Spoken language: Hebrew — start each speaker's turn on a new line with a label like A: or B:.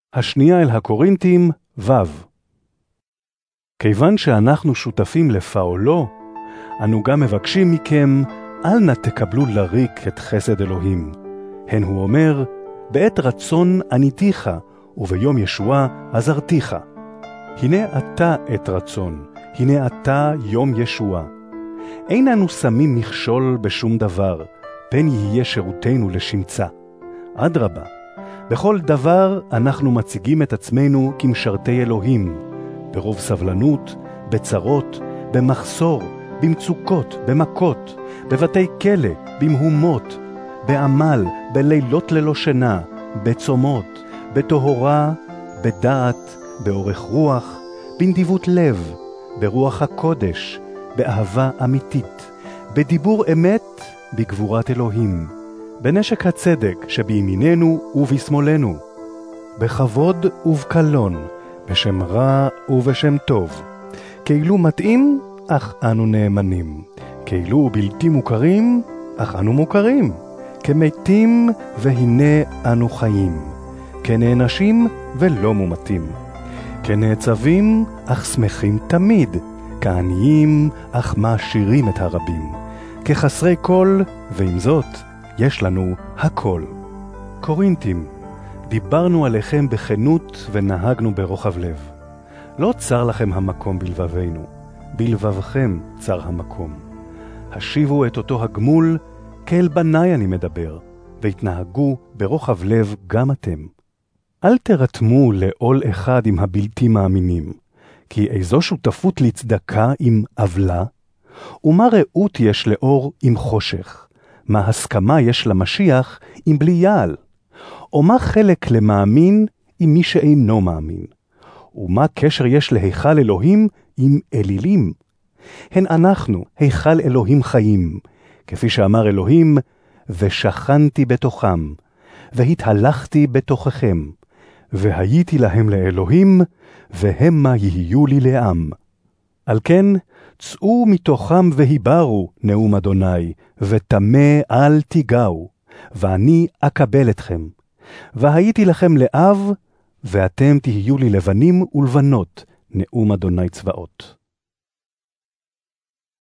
A: השנייה אל הקורינתים ו'. כיוון שאנחנו שותפים לפעולו, אנו גם מבקשים מכם, אל נא תקבלו לריק את חסד אלוהים. הן הוא אומר, בעת רצון עניתיך, וביום ישועה עזרתיך. הנה אתה עת רצון, הנה אתה יום ישועה. אין אנו שמים מכשול בשום דבר, פן יהיה שירותנו לשמצה. אדרבה, בכל דבר אנחנו מציגים את עצמנו כמשרתי אלוהים, ברוב סבלנות, בצרות, במחסור, במצוקות, במכות, בבתי כלא, במהומות, בעמל, בלילות ללא שינה, בצומות, בטהרה, בדעת, באורך רוח, בנדיבות לב, ברוח הקודש, באהבה אמיתית, בדיבור אמת, בגבורת אלוהים, בנשק הצדק שבימיננו ובשמאלנו, בכבוד ובקלון, בשם רע ובשם טוב, כאילו מתאים, אך אנו נאמנים, כאילו בלתי מוכרים, אך אנו מוכרים, כמתים והנה אנו חיים, כנענשים ולא מומתים, כנעצבים אך שמחים תמיד, כעניים אך מעשירים את הרבים, כחסרי כל, ועם זאת יש לנו הכל. קורינתים, דיברנו עליכם בכנות ונהגנו ברוחב לב. לא צר לכם המקום בלבבינו, בלבבכם צר המקום. השיבו את אותו הגמול, כאל בניי אני מדבר, והתנהגו ברוחב לב גם אתם. אל תרתמו לעול אחד עם הבלתי מאמינים, כי איזו שותפות לצדקה עם עוולה, ומה ראות יש לאור עם חושך, מה הסכמה יש למשיח עם בלי יעל, או מה חלק למאמין עם מי שאינו מאמין, ומה קשר יש להיכל אלוהים עם אלילים. הן אנחנו, היכל אלוהים חיים, כפי שאמר אלוהים, ושכנתי בתוכם, והתהלכתי בתוככם, והייתי להם לאלוהים, והמה יהיו לי לעם. על כן, צאו מתוכם והיברו, נאום אדוני, ותמה אל תיגעו, ואני אקבל אתכם. והייתי לכם לאב, ואתם תהיו לי לבנים ולבנות, נאום אדוני צבאות.